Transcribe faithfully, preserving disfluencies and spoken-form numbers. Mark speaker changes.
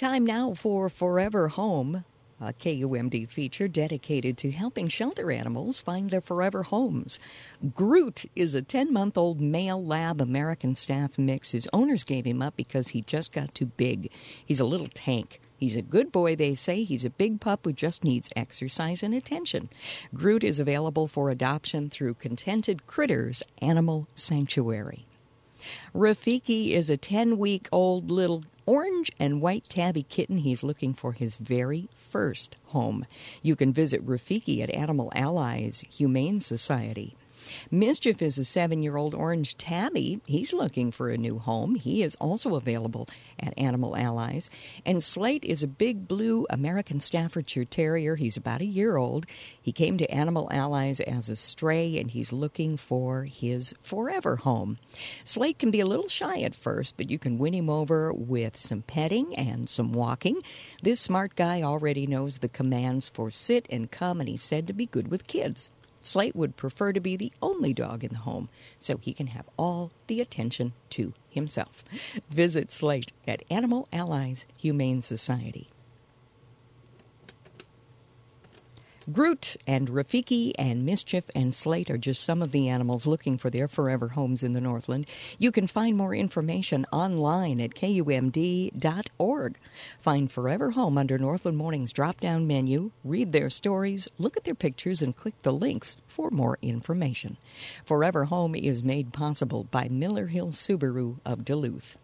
Speaker 1: Time now for Forever Home, a K U M D feature dedicated to helping shelter animals find their forever homes. Groot is a ten-month-old male lab American staff mix. His owners gave him up because he just got too big. He's a little tank. He's a good boy, they say. He's a big pup who just needs exercise and attention. Groot is available for adoption through Contented Critters Animal Sanctuary. Rafiki is a ten-week-old little orange and white tabby kitten. He's looking for his very first home. You can visit Rafiki at Animal Allies Humane Society. Mischief is a seven-year-old orange tabby. He's looking for a new home. He is also available at Animal Allies. And Slate is a big blue American Staffordshire Terrier. He's about a year old. He came to Animal Allies as a stray, and he's looking for his forever home. Slate can be a little shy at first, but you can win him over with some petting and some walking. This smart guy already knows the commands for sit and come, and he's said to be good with kids. Slate would prefer to be the only dog in the home so he can have all the attention to himself. Visit Slate at Animal Allies Humane Society. Groot and Rafiki and Mischief and Slate are just some of the animals looking for their forever homes in the Northland. You can find more information online at K U M D dot org. Find Forever Home under Northland Morning's drop-down menu, read their stories, look at their pictures, and click the links for more information. Forever Home is made possible by Miller Hill Subaru of Duluth.